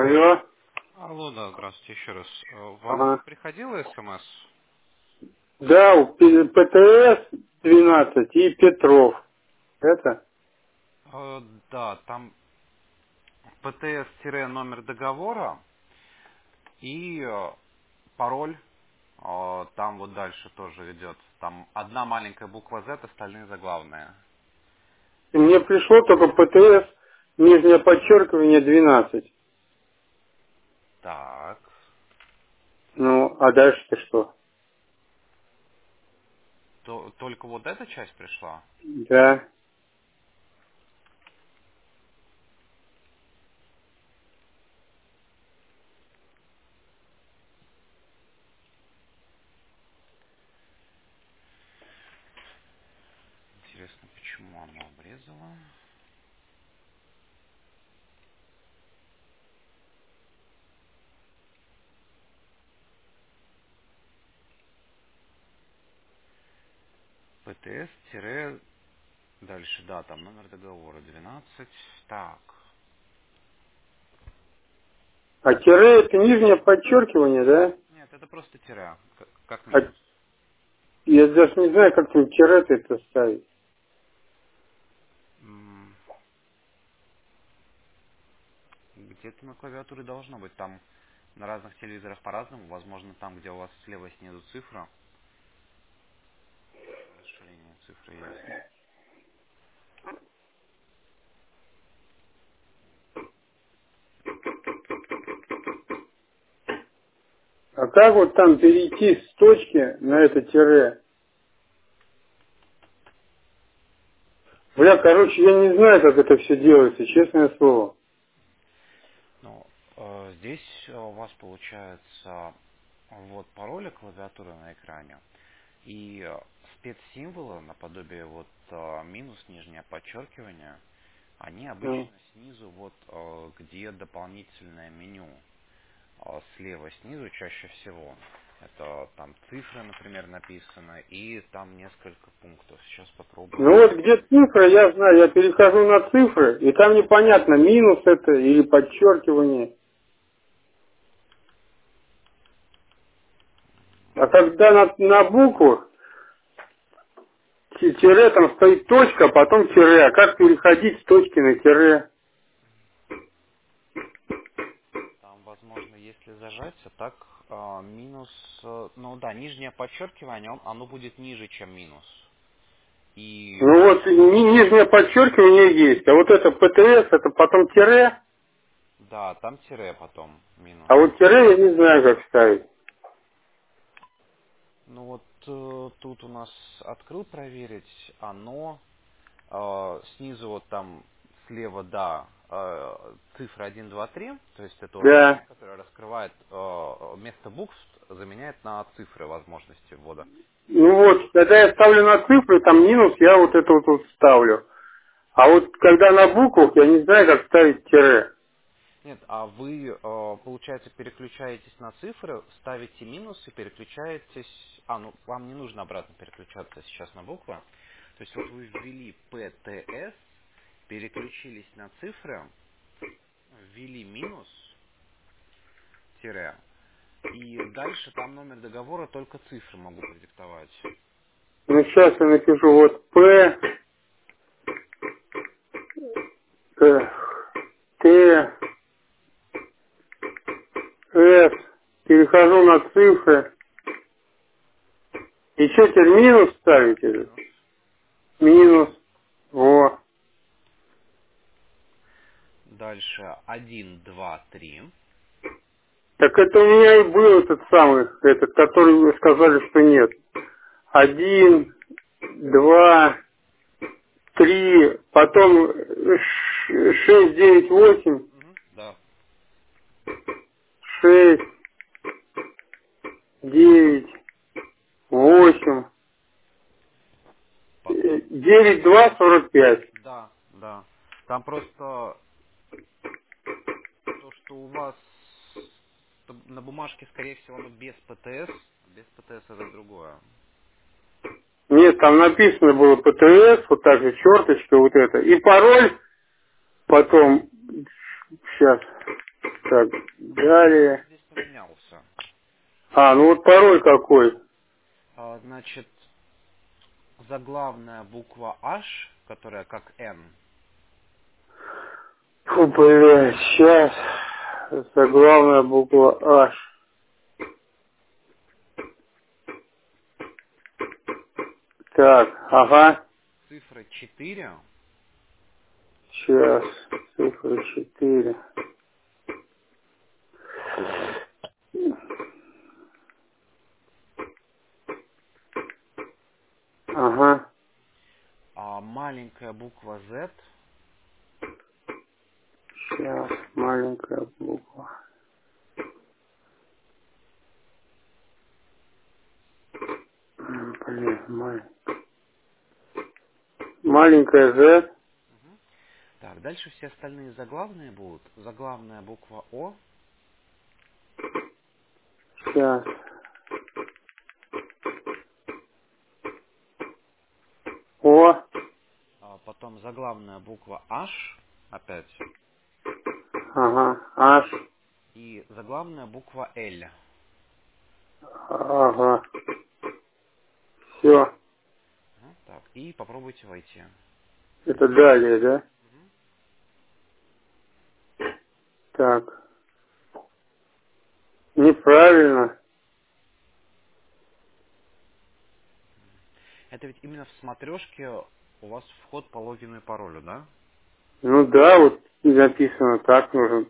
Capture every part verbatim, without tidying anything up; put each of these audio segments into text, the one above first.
Алло. Алло, да, здравствуйте еще раз. Э, Вам Ага. приходило СМС? Да, у П- ПТС двенадцать и Петров. Это? Э, Да, там ПТС-номер договора и э, пароль, э, там вот дальше тоже идет. Там одна маленькая буква Z, остальные заглавные. И мне пришло только ПТС, нижнее подчеркивание двенадцать. Так, Ну, а дальше-то что? то, только вот эта часть пришла? Да. Интересно, почему она обрезала? ПТС- дальше, да, там номер договора двенадцать. Так, А тире это нижнее подчеркивание, да? нет, это просто тире, как, как А минус. я даже не знаю, как там тире это ставить. М, Где-то на клавиатуре должно быть. Там на разных телевизорах по-разному. Возможно, там, где у вас слева снизу цифра, расширение цифры есть. А как вот там перейти с точки на это тире? Бля, короче, я не знаю, как это все делается, честное слово. Ну, э, здесь э, у вас получается вот пароль и клавиатура на экране. И э, спецсимволы наподобие вот э, минус, нижнее подчеркивание, они Ну. обычно снизу, вот э, где дополнительное меню. а Слева снизу чаще всего. Это там цифры, например, написаны, и там несколько пунктов. Сейчас Ну попробую. вот где цифры, я знаю, я перехожу на цифры, и там непонятно, минус это или подчеркивание. А когда на, на букву ти- тире, там стоит точка, а потом тире. А как переходить с точки на тире? Там, возможно, если зажать, а так а, минус, э, ну да, нижнее подчеркивание, он- оно будет ниже, чем минус. И Ну вот ни- нижнее подчеркивание есть, а вот это ПТС, это потом тире, да, там тире потом минус. а вот тире я не знаю, как ставить. Ну вот э, тут у нас открыл проверить, оно э, снизу вот там слева, да, э, цифра один, два, три, то есть это Да. уравнение, которое раскрывает э, вместо букв, заменяет на цифры возможности ввода. Ну вот, когда я ставлю на цифры, там минус, я вот это вот, вот ставлю. А вот когда на буквах, я не знаю, как ставить тире. Нет, а вы, э, получается, переключаетесь на цифры, ставите минус и переключаетесь... А, ну, вам не нужно обратно переключаться сейчас на буквы. То есть вот вы ввели пэ тэ эс, переключились на цифры, ввели минус, тире, и дальше там номер договора, только цифры могу продиктовать. Ну, сейчас я напишу вот П, Т, Т, С, перехожу на цифры. И что теперь минус ставите? Минус. Минус. Во. Дальше один, два, три. Так это у меня и был этот самый, этот, который вы сказали, что нет. Один, два, три, потом ш- шесть, девять, восемь, Мгм. Да. шесть, девять, восемь, Потом... девять, два, сорок пять. Да, да. Там просто то, что у вас на бумажке, скорее всего, оно без пэ тэ эс. Без пэ тэ эс это другое. Нет, там написано было ПТС, вот так же черточка вот это. И пароль потом, сейчас, Так, далее. Здесь поменялся. А, ну вот пароль какой? А, Значит, заглавная буква H, которая как N. Фу, блядь, сейчас. Заглавная буква H. Так, ага. Цифра четыре. Сейчас. Цифра четыре. Ага. А маленькая буква Z. Сейчас. Маленькая буква. М, Блин, маленькая. Маленькая Z. Так, дальше все остальные заглавные будут. Заглавная буква О. Сейчас. О. А потом заглавная буква H. Опять. Ага. H. И заглавная буква L. Ага. Все. Так, и попробуйте войти. Это далее, да? Так. Неправильно. Это ведь именно в смотрешке у вас вход по логину и паролю, да? Ну да, вот и написано так нужно.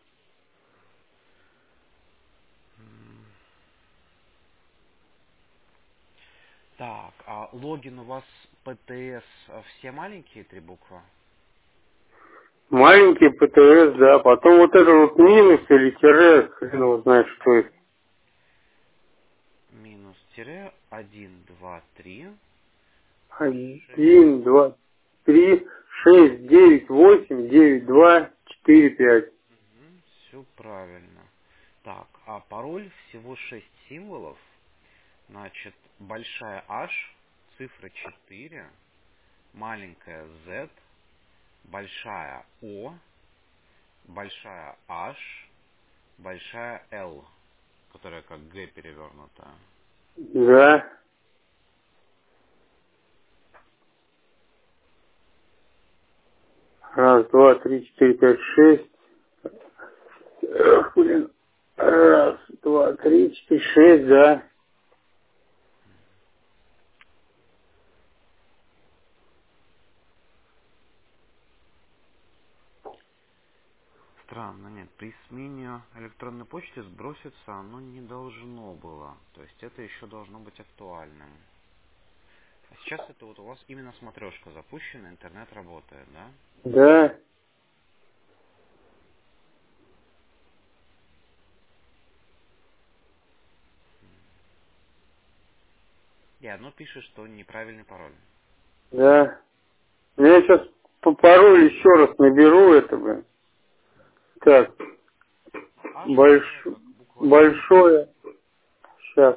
Так, а логин у вас пэ тэ эс все маленькие три буквы? Маленький пэ тэ эс, да. Потом вот это вот минус или тире, хрен его знает, что это. Минус тире один, два, три, шесть. Один, два, три, шесть, девять, восемь, девять, два, четыре, пять. Все правильно. Так, а пароль всего шесть символов. Значит, большая H, цифра четыре, маленькая Z, большая O, большая H, большая L, которая как G перевернутая. Да. Раз, два, три, четыре, пять, шесть. Эх, блин. Раз, два, три, четыре, шесть, да. Странно, нет, при смене электронной почты сброситься оно не должно было. То есть это еще должно быть актуальным. А сейчас это вот у вас именно смотрешка запущена, интернет работает, да? Да. И оно пишет, что неправильный пароль. Да. Ну, я сейчас по паролю еще раз наберу это, блин. Так, А H, больш... которая как буква L. большое. Сейчас.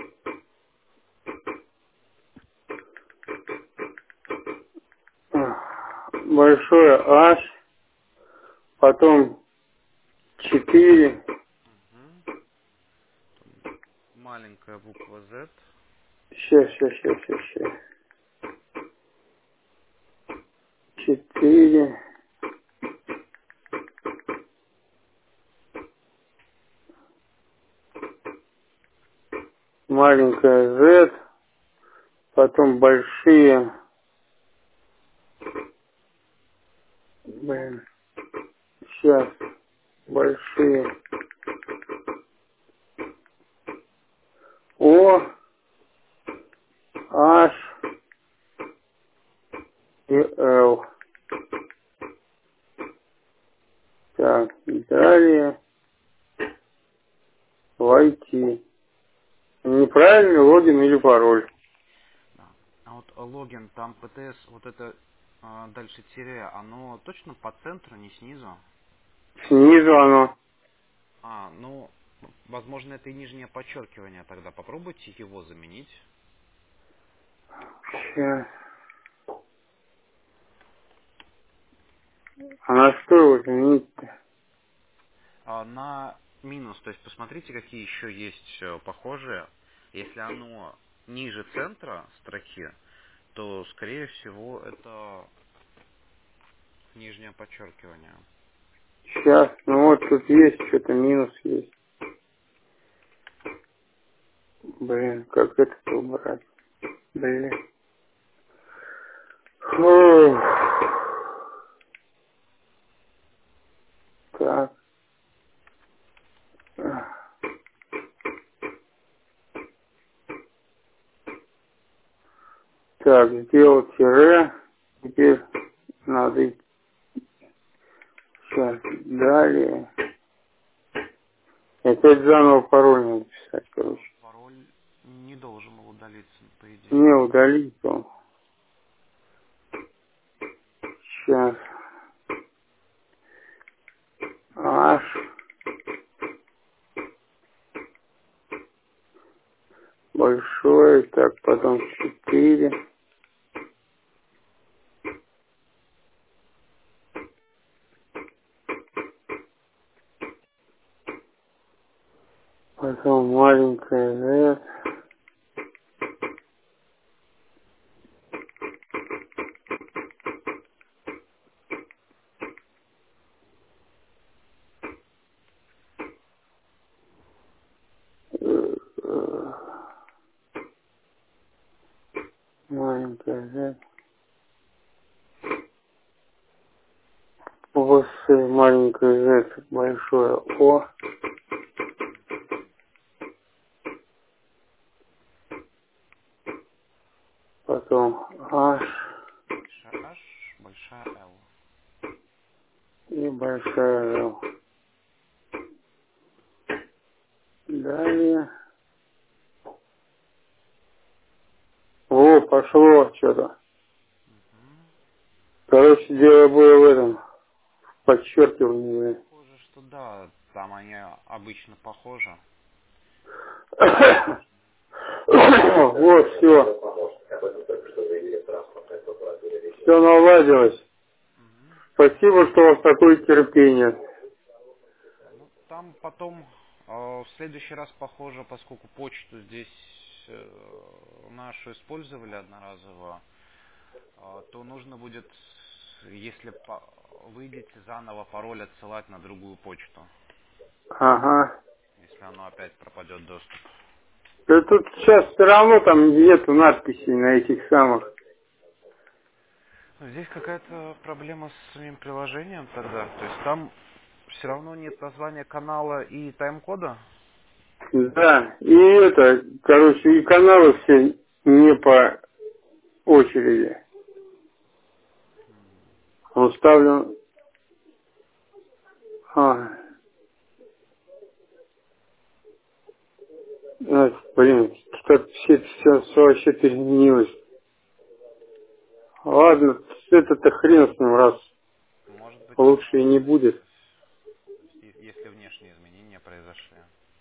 Большое H, потом четыре, Мгм. Маленькая буква Z. сейчас, сейчас, сейчас, сейчас, сейчас. четыре, маленькая Z, потом большие, блин, сейчас, большие О, H и L. Так, далее войти. Неправильный логин или пароль. Да. А вот логин, там пэ тэ эс, вот это а, дальше тире, оно точно по центру, не снизу? Снизу оно. А, ну, возможно, это и нижнее подчеркивание тогда. Попробуйте его заменить. Сейчас. А на что его заменить-то? А, на минус, то есть посмотрите, какие еще есть э, похожие. Если оно ниже центра строки, то, скорее всего, это нижнее подчеркивание. Сейчас, ну вот тут есть, что-то минус есть. Блин, как это убрать? Блин. Фух. Так. Так, сделал тире. Теперь надо сейчас далее. Опять заново пароль надо писать, А, короче. пароль не должен был удалиться, по идее. Не удалить он. Сейчас. Аж. Большой. Так, потом четыре. Потом маленькая Z. Э, э, Маленькая Z. У маленькая Z, большое О. Потом H Большая H, большая L. и большая L. Далее. О, пошло что-то. Короче, дело было в этом. Подчеркивании. Похоже, что да, там они обычно похожи. Вот, все. Все наладилось. Мгм. Спасибо, что у вас такое терпение. Ну, там потом э, в следующий раз похоже, поскольку почту здесь э, нашу использовали одноразово, э, то нужно будет, если по- выйдете, заново пароль отсылать на другую почту, Ага. если оно опять пропадет доступ. Да тут сейчас все равно там нету надписей на этих самых. Ну, здесь какая-то проблема с самим приложением тогда. То есть там все равно нет названия канала и тайм-кода. Да. И это, короче, и каналы все не по очереди. Он ставлю... А, ну, блин, что-то все, все, все вообще переменилось. Ладно, это-то хрен с ним, раз Может быть, лучше и оно не будет. изменилось. То есть, и- если внешние изменения произошли.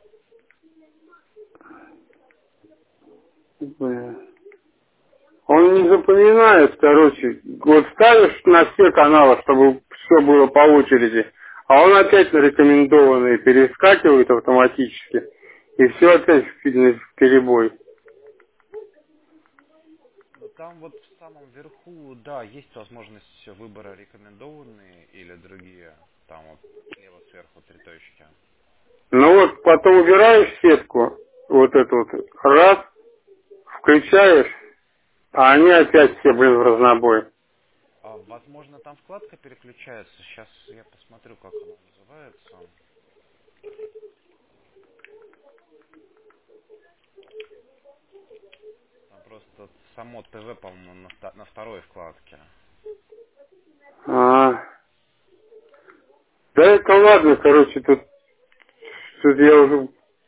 Блин. Он не запоминает, короче. Вот ставишь на все каналы, чтобы все было по очереди, а он опять на рекомендованные перескакивает автоматически, и все опять в в перебой. Но там вот в самом верху, да, есть возможность выбора рекомендованные или другие. Там вот слева сверху три точки. Ну вот, потом убираешь сетку, вот эту вот, раз, включаешь, а они опять все, блин, в разнобой. А, возможно, там вкладка переключается. Сейчас я посмотрю, как она называется. Там просто само ТВ, по-моему, на, вто- на второй вкладке. А, да это ладно, короче, тут, тут я уже...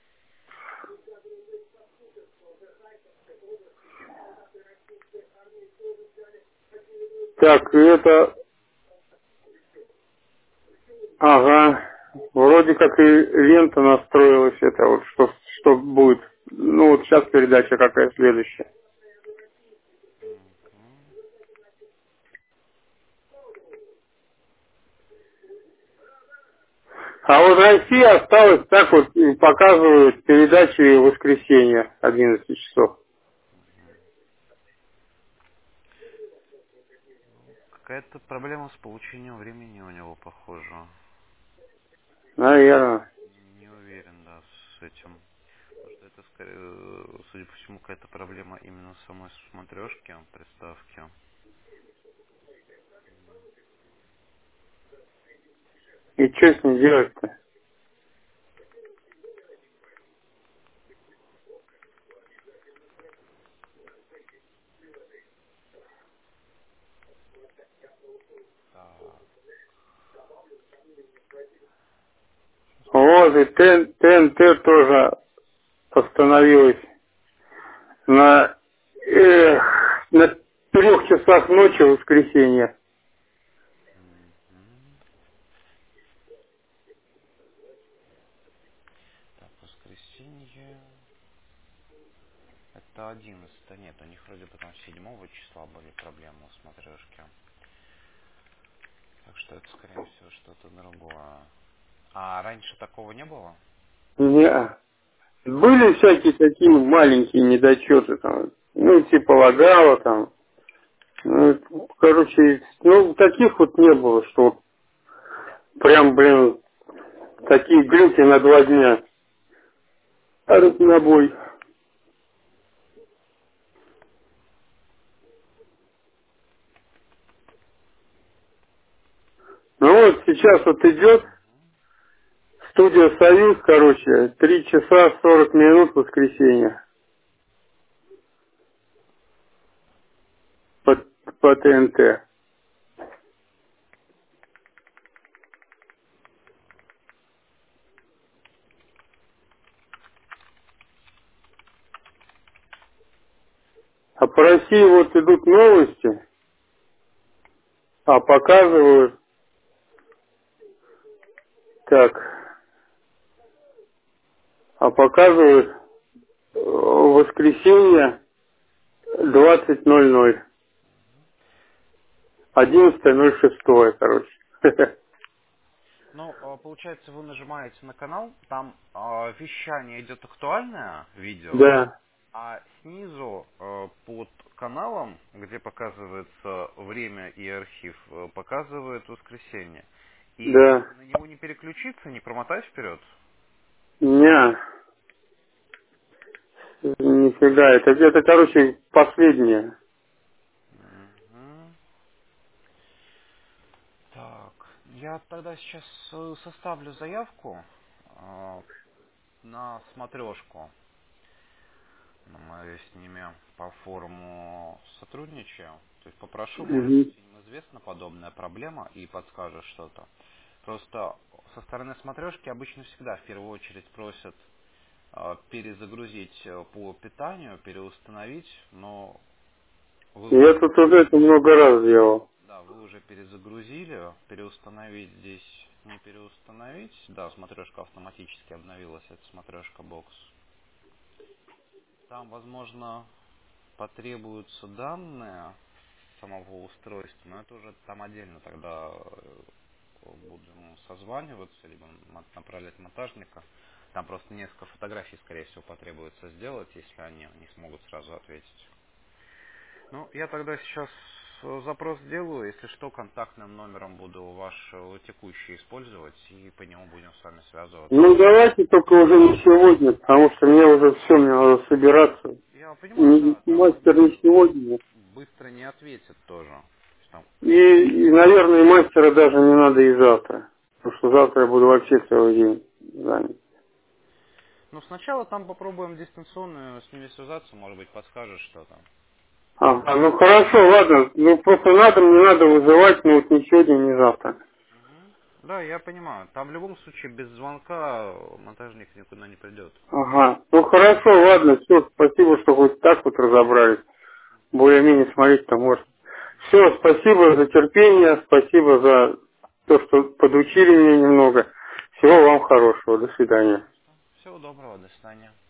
Так, это... Ага. Вроде как и лента настроилась, это вот что, что будет. Ну вот сейчас передача какая следующая. Мгм. А вот Россия осталась так вот, и показывают передачи в воскресенье одиннадцать часов. Какая-то проблема с получением времени у него, похоже. Наверное. Не уверен, да, с этим. Потому что это, скорее, судя по всему, какая-то проблема именно самой смотрешки, приставки. И что с ней делать-то? Так. Вот, и ТНТ тоже остановилась на, эх, на трех часах ночи в воскресенье. Мгм. Так, воскресенье. Это одиннадцатое. Нет, у них вроде бы там седьмого числа были проблемы в смотрешке. Так что это, скорее всего, что-то другое. А раньше такого не было? Не. Были всякие такие маленькие недочеты там, ну, типа лагало там. Ну, короче, ну, таких вот не было, что вот прям, блин, такие глюки на два дня. А разнобой. Ну вот сейчас вот идет студия «Союз», короче, три часа сорок минут в воскресенье по, по ТНТ. А по России вот идут новости, а показывают, так, а показывают э, в воскресенье двадцать ноль ноль. одиннадцатое ноль шестое, короче. Ну, а, получается, вы нажимаете на канал, там а, вещание идет актуальное видео, Да, а снизу а, под каналом, где показывается время и архив, а, показывает воскресенье. И да. на него не переключиться, не промотать вперед? Не, нифига. Это, это, короче, последнее. Мгм. Так, я тогда сейчас э, составлю заявку а, на смотрешку. Мы с ними по форуму сотрудничаем. То есть попрошу, может Угу. быть, им известна подобная проблема и подскажет что-то. Просто со стороны смотрешки обычно всегда в первую очередь просят э, перезагрузить э, по питанию, переустановить, но вы Я уже, тут уже это много раз делал. да, вы уже перезагрузили, переустановить здесь не переустановить. Да, смотрешка автоматически обновилась, это смотрешка бокс. Там, возможно, потребуются данные самого устройства, но это уже там отдельно тогда э, будем созваниваться, либо м- направлять монтажника. Там просто несколько фотографий, скорее всего, потребуется сделать, если они не смогут сразу ответить. Ну, я тогда сейчас э, запрос сделаю, если что, контактным номером буду ваш э, текущий использовать, и по нему будем с вами связываться. Ну, давайте только уже не сегодня, потому что мне уже все, мне надо собираться. Я понимаю, Не- да, там Мастер они не сегодня. быстро не ответят тоже. То есть там И, и, наверное, и мастера даже не надо и завтра. Потому что завтра я буду вообще целый день занят. Ну, сначала там попробуем дистанционно с ними связаться, может быть, подскажешь что-то. Ага, ну хорошо, ладно. Ну просто надо, мне надо вызывать, но вот ни сегодня, ни завтра. Мгм. Да, я понимаю. Там в любом случае без звонка монтажник никуда не придет. Ага. Ну хорошо, ладно, все, спасибо, что хоть так вот разобрались. Более-менее смотреть-то может. Все, спасибо за терпение, спасибо за то, что подучили меня немного. Всего вам хорошего, до свидания. Пожалуйста. Всего доброго, до свидания.